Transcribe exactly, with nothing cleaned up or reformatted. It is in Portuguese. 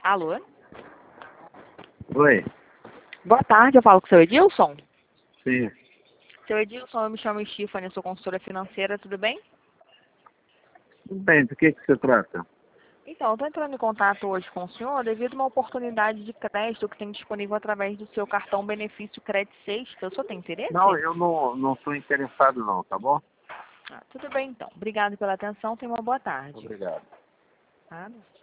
Alô? Oi. Boa tarde, eu falo com o seu Edilson. Sim. Seu Edilson, eu me chamo Stephanie, eu sou consultora financeira, tudo bem? Tudo bem, do que que se trata? Então, eu estou entrando em contato hoje com o senhor devido a uma oportunidade de crédito que tem disponível através do seu cartão benefício Crédito Sexta. O senhor tem interesse? Não, eu não não estou interessado não, tá bom? Ah, tudo bem, então. Obrigado pela atenção, tenha uma boa tarde. Obrigado. Nada.